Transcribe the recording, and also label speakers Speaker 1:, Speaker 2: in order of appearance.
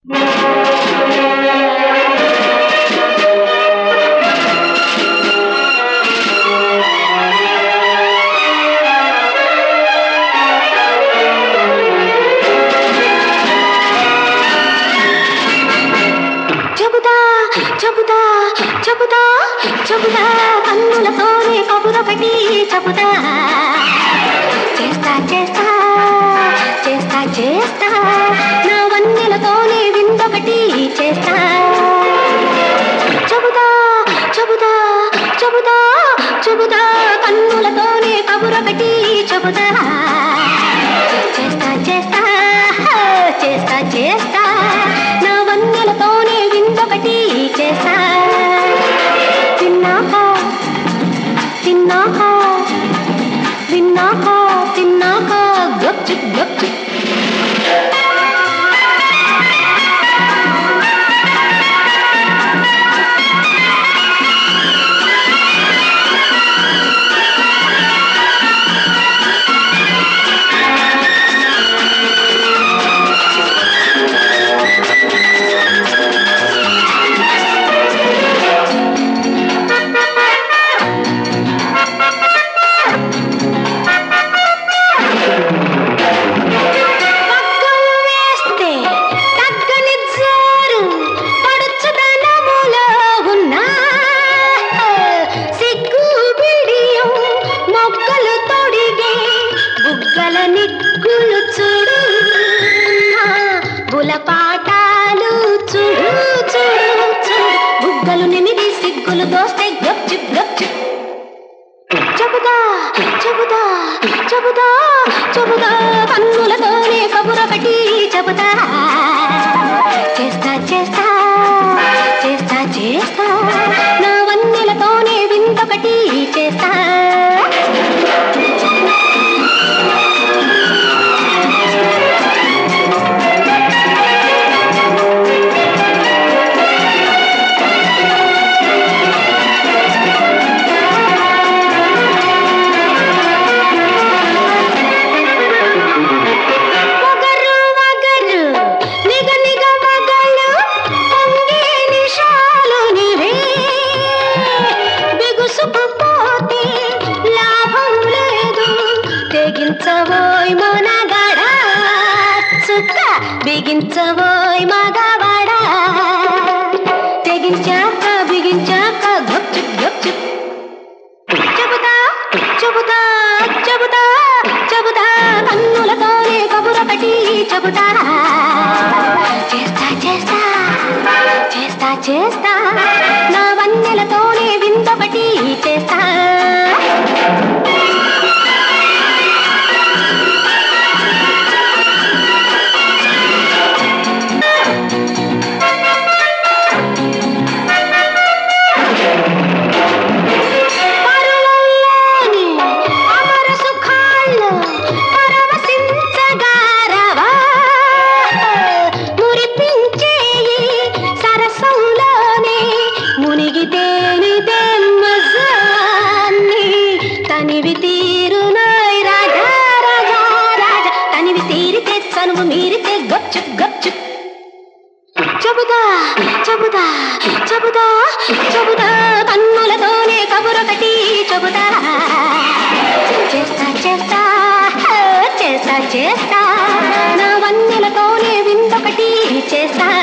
Speaker 1: చెబుతా చెబుతా చెబుతా కన్నులతోనే కబురొకటి చెబుతా చేస్తా చేస్తా చేస్తా చేస్తా నా వన్నెలతోనే విందొకటి చేస్తా చెబుతా చెబుతా చెబుతా చెబుతా కన్నులతోనే కబురొకటి చెబుతా చేస్తా చేస్తా చేస్తా చేస్తా నా వన్నెలతోనే విందొకటి చేస్తా తిన్నాక తిన్నాక తిన్నాక తిన్నాక గప్చుప్ గప్చుప్ పాటాలు చూడు చూడు చూడు బుగ్గలు నిమిది సిగ్గులు దోస్తే గప్చుప్ గప్చుప్ చెబుతా చెబుతా చెబుతా చెబుతా కన్నులతోనే కబురొకటి చెబుతా చేస్తా చేస్తా చేస్తా చేస్తా నా వన్నెలతోనే విందొకటి చేస్తా బిగించవోయ్ మనగాడా చుక్క బిగించవోయ్ మగవాడా తెగించాక బిగించాక గప్చుప్ గప్చుప్ చెబుతా చెబుతా చెబుతా చెబుతా కన్నులతోనే కబురొకటి చెబుతా చేస్తా చేస్తా చేస్తా చేస్తా నా వన్నెలతోనే విందొకటి చేస్తా తనివి తీరునాయ్ రాజా రాజా రాజా తనివి తీరితే చనువు మీరితే గప్చుప్ గప్చుప్ చెబుతా చెబుతా చెబుతా చెబుతా కన్నులతోనే కబురొకటి చెబుతా చేస్తా చేస్తా చేస్తా చేస్తా నా వన్నెలతోనే విందొకటి చేస్తా